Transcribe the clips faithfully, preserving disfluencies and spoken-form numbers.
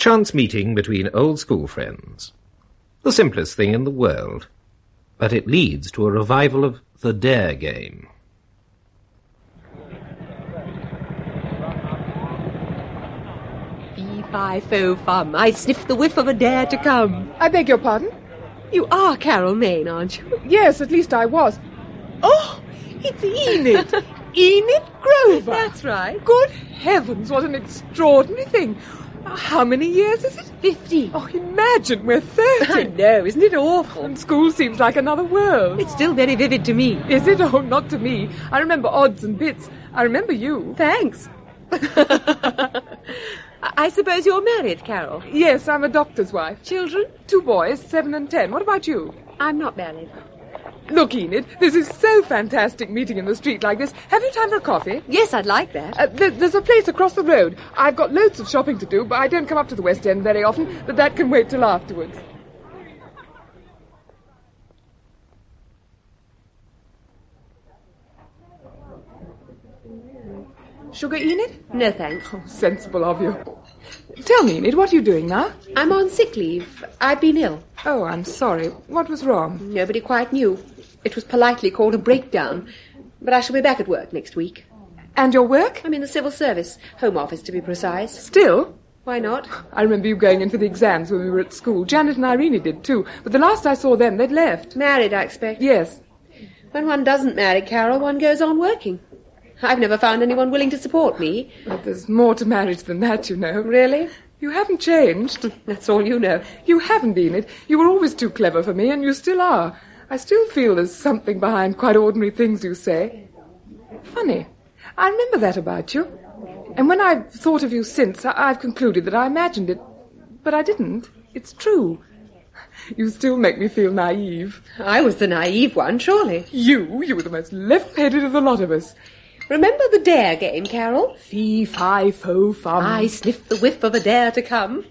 chance meeting between old school friends. The simplest thing in the world. But it leads to a revival of the dare game. Fee, fi, fo, fum. I sniff the whiff of a dare to come. I beg your pardon? You are Carol Main, aren't you? Yes, at least I was. Oh, it's Enid. Enid Grover. That's right. Good heavens, what an extraordinary thing. How many years is it? Fifty. Oh, imagine, we're thirty. I know, isn't it awful? And school seems like another world. It's still very vivid to me. Is it? Oh, not to me. I remember odds and bits. I remember you. Thanks. I suppose you're married, Carol? Yes, I'm a doctor's wife. Children? Two boys, seven and ten. What about you? I'm not married. Look, Enid, this is so fantastic meeting in the street like this. Have you time for a coffee? Yes, I'd like that. Uh, th- there's a place across the road. I've got loads of shopping to do, but I don't come up to the West End very often, but that can wait till afterwards. Sugar, Enid? No, thanks. Oh, sensible of you. Tell me, Enid, what are you doing now? I'm on sick leave. I've been ill. Oh, I'm sorry. What was wrong? Nobody quite knew. It was politely called a breakdown. But I shall be back at work next week. And your work? I'm in the civil service. Home office, to be precise. Still? Why not? I remember you going in for the exams when we were at school. Janet and Irene did too. But the last I saw them, they'd left. Married, I expect. Yes. When one doesn't marry, Carol, one goes on working. I've never found anyone willing to support me. But there's more to marriage than that, you know. Really? You haven't changed. That's all you know. You haven't, Enid. You were always too clever for me, and you still are. I still feel there's something behind quite ordinary things you say. Funny. I remember that about you. And when I've thought of you since, I- I've concluded that I imagined it. But I didn't. It's true. You still make me feel naive. I was the naive one, surely. You? You were the most left-headed of the lot of us. Remember the dare game, Carol? Fee, fi, fo, fum. I sniff the whiff of a dare to come.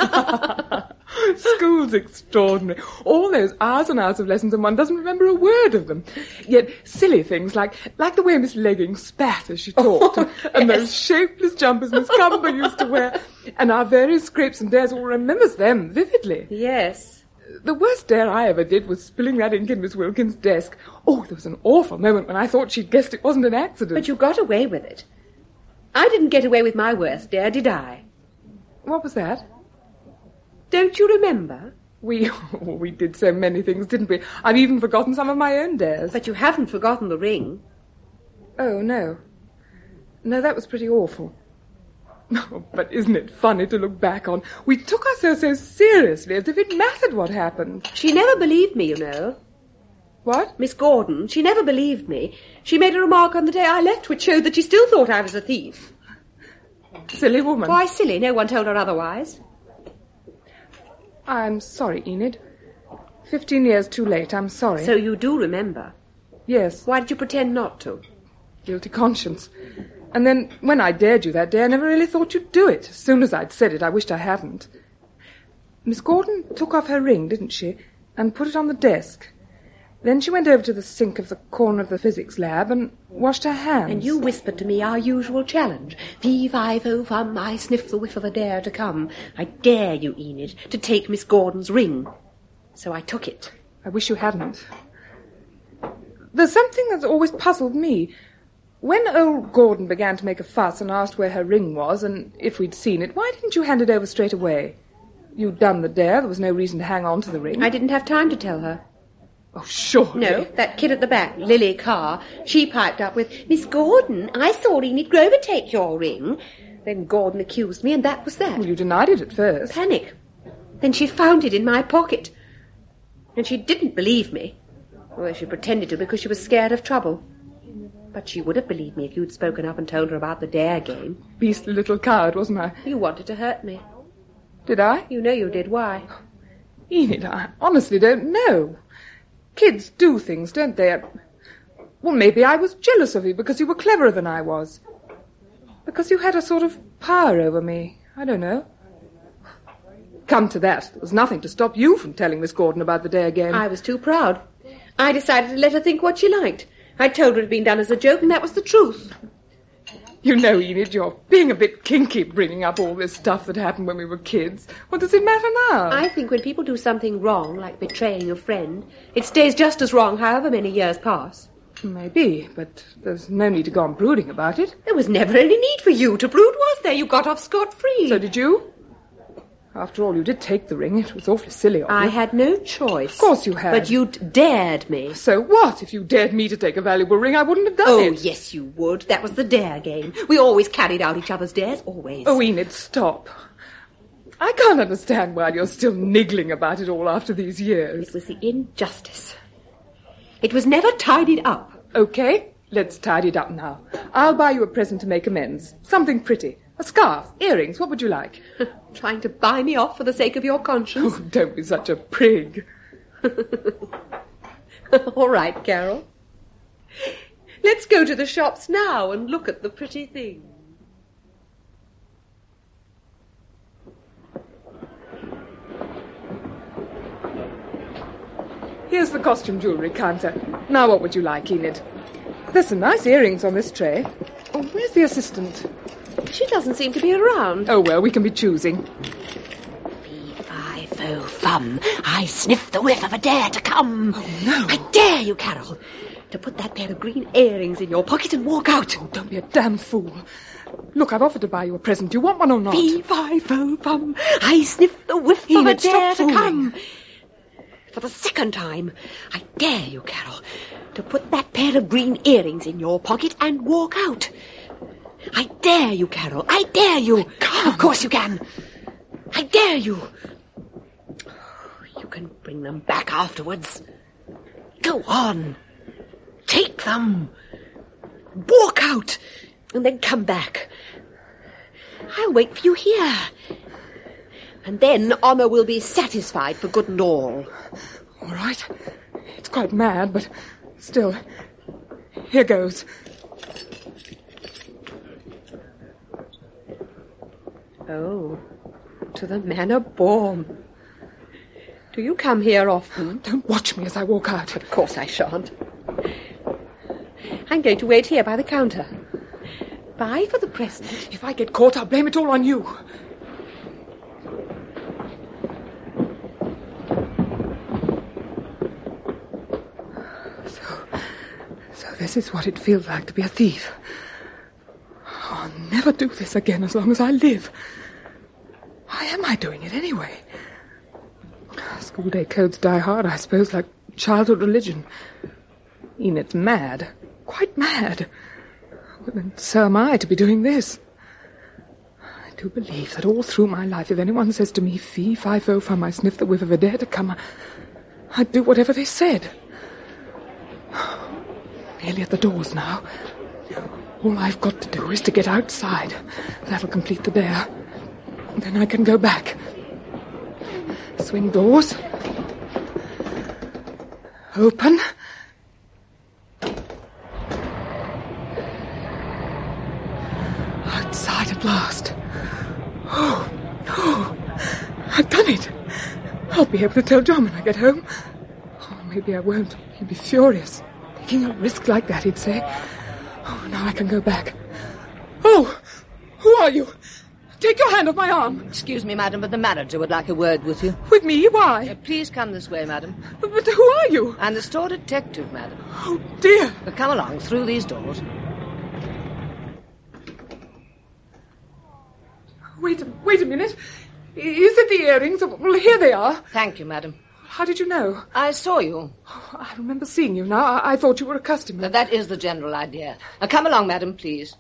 School's extraordinary. All those hours and hours of lessons and one doesn't remember a word of them. Yet silly things like like the way Miss Legging spat as she talked, Oh, and yes. those shapeless jumpers Miss Cumber used to wear, and our various scrapes and dares, all remembers them vividly. Yes. The worst dare I ever did was spilling that ink in Miss Wilkins' desk. Oh, there was an awful moment when I thought she'd guessed it wasn't an accident. But you got away with it. I didn't get away with my worst dare, did I? What was that? Don't you remember? We oh, we did so many things, didn't we? I've even forgotten some of my own dares. But you haven't forgotten the ring. Oh, no. No, that was pretty awful. Oh, but isn't it funny to look back on? We took ourselves so seriously, as if it mattered what happened. She never believed me, you know. What? Miss Gordon, she never believed me. She made a remark on the day I left which showed that she still thought I was a thief. Silly woman. Why silly? No one told her otherwise. I'm sorry, Enid. Fifteen years too late, I'm sorry. So you do remember? Yes. Why did you pretend not to? Guilty conscience. And then, when I dared you that day, I never really thought you'd do it. As soon as I'd said it, I wished I hadn't. Miss Gordon took off her ring, didn't she, and put it on the desk. Then she went over to the sink of the corner of the physics lab and washed her hands. And you whispered to me our usual challenge. Fee, fi, fo, fum, I sniff the whiff of a dare to come. I dare you, Enid, to take Miss Gordon's ring. So I took it. I wish you hadn't. There's something that's always puzzled me. When old Gordon began to make a fuss and asked where her ring was and if we'd seen it, why didn't you hand it over straight away? You'd done the dare. There was no reason to hang on to the ring. I didn't have time to tell her. Oh, surely. No, that kid at the back, Lily Carr, she piped up with, Miss Gordon, I saw Enid Grover take your ring. Then Gordon accused me, and that was that. Well, you denied it at first. Panic. Then she found it in my pocket. And she didn't believe me. Well, she pretended to because she was scared of trouble. But she would have believed me if you'd spoken up and told her about the dare game. Beastly little coward, wasn't I? You wanted to hurt me. Did I? You know you did. Why? Enid, I honestly don't know. Kids do things, don't they? Well, maybe I was jealous of you because you were cleverer than I was. Because you had a sort of power over me. I don't know. Come to that, there was nothing to stop you from telling Miss Gordon about the dare game. I was too proud. I decided to let her think what she liked. I told her it had been done as a joke, and that was the truth. You know, Enid, you're being a bit kinky bringing up all this stuff that happened when we were kids. What does it matter now? I think when people do something wrong, like betraying a friend, it stays just as wrong however many years pass. Maybe, but there's no need to go on brooding about it. There was never any need for you to brood, was there? You got off scot-free. So did you? After all, you did take the ring. It was awfully silly of you. I had no choice. Of course you had. But you dared me. So what? If you dared me to take a valuable ring, I wouldn't have done oh, it. Oh, yes, you would. That was the dare game. We always carried out each other's dares, always. Oh, Enid, stop. I can't understand why you're still niggling about it all after these years. It was the injustice. It was never tidied up. Okay, let's tidy it up now. I'll buy you a present to make amends. Something pretty. A scarf, earrings, what would you like? Trying to buy me off for the sake of your conscience? Oh, don't be such a prig. All right, Carol. Let's go to the shops now and look at the pretty things. Here's the costume jewellery counter. Now what would you like, Enid? There's some nice earrings on this tray. Oh, where's the assistant? She doesn't seem to be around. Oh, well, we can be choosing. Fee-fi-fo-fum. I sniff the whiff of a dare to come. Oh, no. I dare you, Carol, to put that pair of green earrings in your pocket and walk out. Oh, don't be a damn fool. Look, I've offered to buy you a present. Do you want one or not? Fee-fi-fo-fum. I sniff the whiff Enid, of a dare stop to fooling. come. For the second time, I dare you, Carol, to put that pair of green earrings in your pocket and walk out. I dare you, Carol. I dare you. Come. Of course you can. I dare you. You can bring them back afterwards. Go on. Take them. Walk out. And then come back. I'll wait for you here. And then Honour will be satisfied for good and all. All right. It's quite mad, but still. Here goes. Oh, to the Manor Born. Do you come here often? Don't watch me as I walk out. Of course I shan't. I'm going to wait here by the counter. Bye for the present. If I get caught, I'll blame it all on you. So, so this is what it feels like to be a thief. I'll never do this again as long as I live. Why am I doing it anyway? School day codes die hard, I suppose, like childhood religion. Enid's mad. Quite mad. Well, then so am I to be doing this. I do believe that all through my life, if anyone says to me, fee-fi-fo-fum, I sniff the whiff of a dare to come, I'd do whatever they said. Nearly at the doors now. All I've got to do is to get outside. That'll complete the dare. Then I can go back. Swing doors. Open. Outside at last. Oh, no. I've done it. I'll be able to tell John when I get home. Oh, maybe I won't. He'll be furious. Taking a risk like that, he'd say. Oh, now I can go back. Oh, who are you? Take your hand off my arm. Excuse me, madam, but the manager would like a word with you. With me? Why? Uh, please come this way, madam. But, but who are you? I'm the store detective, madam. Oh, dear. Uh, come along, through these doors. Wait, wait a minute. Is it the earrings? Well, here they are. Thank you, madam. How did you know? I saw you. Oh, I remember seeing you now. I, I thought you were a customer. Uh, that is the general idea. Uh, come along, madam, please.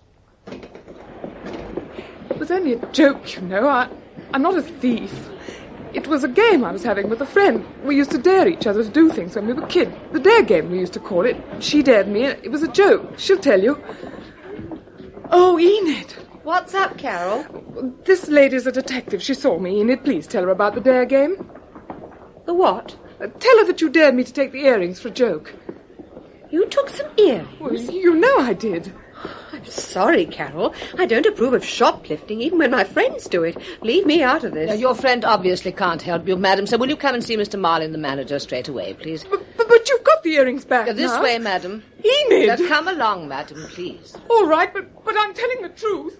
It was only a joke, you know. I, I'm not a thief. It was a game I was having with a friend. We used to dare each other to do things when we were kids. The dare game, we used to call it. She dared me. It was a joke. She'll tell you. Oh, Enid. What's up, Carol? This lady's a detective. She saw me. Enid, please tell her about the dare game. The what? Uh, tell her that you dared me to take the earrings for a joke. You took some earrings? Well, you know I did. I'm sorry, Carol. I don't approve of shoplifting, even when my friends do it. Leave me out of this. Uh, your friend obviously can't help you, madam, so will you come and see Mister Marlin, the manager, straight away, please? But, but But you've got the earrings back This now. way, madam. Enid! Now, come along, madam, please. All right, but, but I'm telling the truth.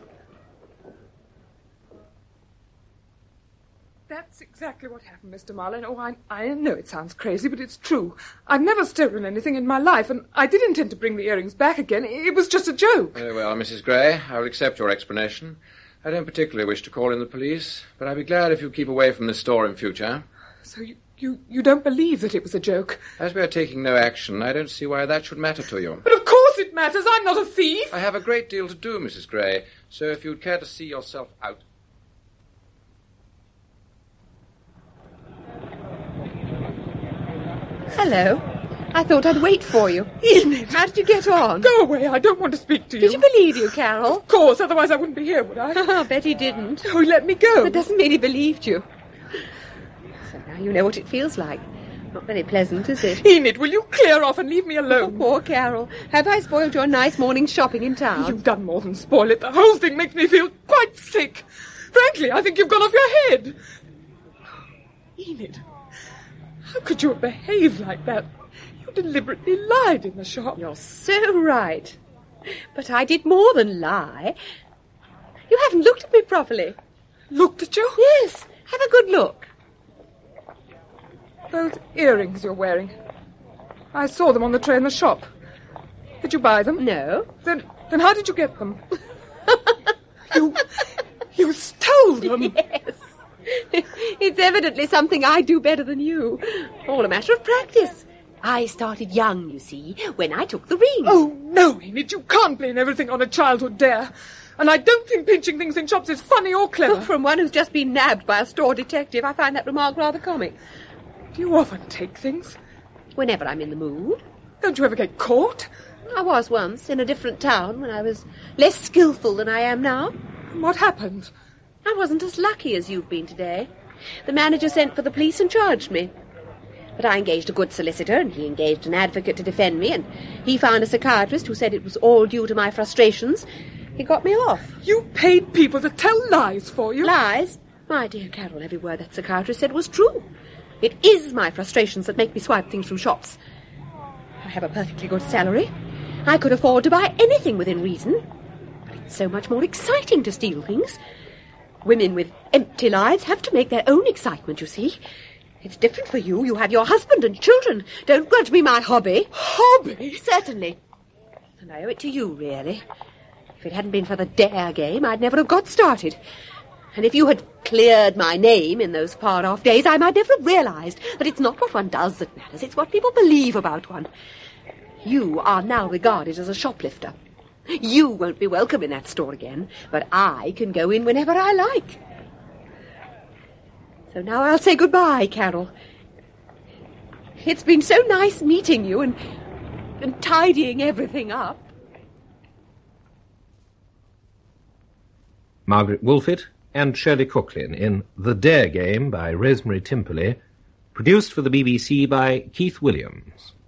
That's exactly what happened, Mister Marlin. Oh, I, I know it sounds crazy, but it's true. I've never stolen anything in my life, and I did intend to bring the earrings back again. It was just a joke. Very well, Missus Gray. I will accept your explanation. I don't particularly wish to call in the police, but I'd be glad if you keep away from this store in future. So you, you, you don't believe that it was a joke? As we are taking no action, I don't see why that should matter to you. But of course it matters. I'm not a thief. I have a great deal to do, Missus Gray, so if you'd care to see yourself out... Hello. I thought I'd wait for you. Enid! How did you get on? Go away. I don't want to speak to you. Did you believe you, Carol? Of course, otherwise I wouldn't be here, would I? I bet he didn't. Oh, he let me go. That doesn't mean he believed you. So now you know what it feels like. Not very pleasant, is it? Enid, will you clear off and leave me Oh, alone? poor Carol. Have I spoiled your nice morning shopping in town? You've done more than spoil it. The whole thing makes me feel quite sick. Frankly, I think you've gone off your head. Enid, how could you have behaved like that? You deliberately lied in the shop. You're so right. But I did more than lie. You haven't looked at me properly. Looked at you? Yes, have a good look. Those earrings you're wearing. I saw them on the tray in the shop. Did you buy them? No. Then, then how did you get them? you, you stole them. Yes. It's evidently something I do better than you. All a matter of practice. I started young, you see, when I took the ring. Oh, no, Enid, you can't blame everything on a childhood dare. And I don't think pinching things in shops is funny or clever. From one who's just been nabbed by a store detective, I find that remark rather comic. Do you often take things? Whenever I'm in the mood. Don't you ever get caught? I was once in a different town when I was less skillful than I am now. What happened? I wasn't as lucky as you've been today. The manager sent for the police and charged me. But I engaged a good solicitor, and he engaged an advocate to defend me, and he found a psychiatrist who said it was all due to my frustrations. He got me off. You paid people to tell lies for you? Lies? My dear Carol, every word that psychiatrist said was true. It is my frustrations that make me swipe things from shops. I have a perfectly good salary. I could afford to buy anything within reason. But it's so much more exciting to steal things. Women with empty lives have to make their own excitement, you see. It's different for you. You have your husband and children. Don't grudge me my hobby. Hobby? Certainly. And I owe it to you, really. If it hadn't been for the dare game, I'd never have got started. And if you had cleared my name in those far-off days, I might never have realised that it's not what one does that matters, it's what people believe about one. You are now regarded as a shoplifter. You won't be welcome in that store again, but I can go in whenever I like. So now I'll say goodbye, Carol. It's been so nice meeting you and, and tidying everything up. Margaret Wolfett and Shirley Cooklin in The Dare Game by Rosemary Timperley, produced for the B B C by Keith Williams.